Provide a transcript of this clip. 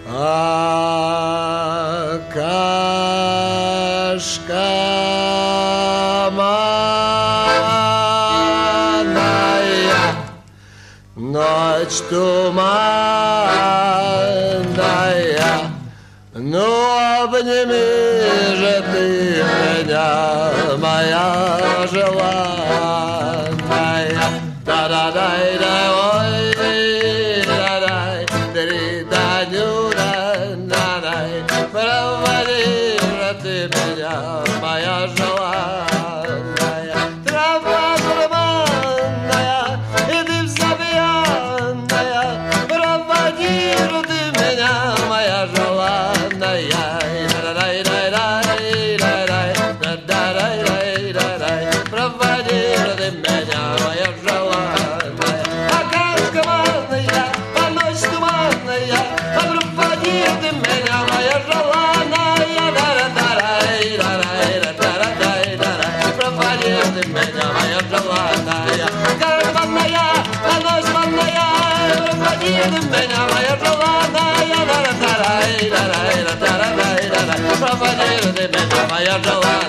А кашка манная, ночь туманная, ну обними же ты меня, моя желанная. Да-да-дай-да, ой, да-дай, да-дай, проводи же ты меня, моя желанная. Трава туманная, и ты вся пьяная, проводи же ты меня, моя желанная. Проводи же ты меня, моя желанная. А кашка манная, а ночь туманная, а проводи ты меня, моя желанная. Проводи ты меня, моя желанная. Кашка манная, а ночь манная, проводи ты меня, моя желанная. Проводи ты меня, моя желанная.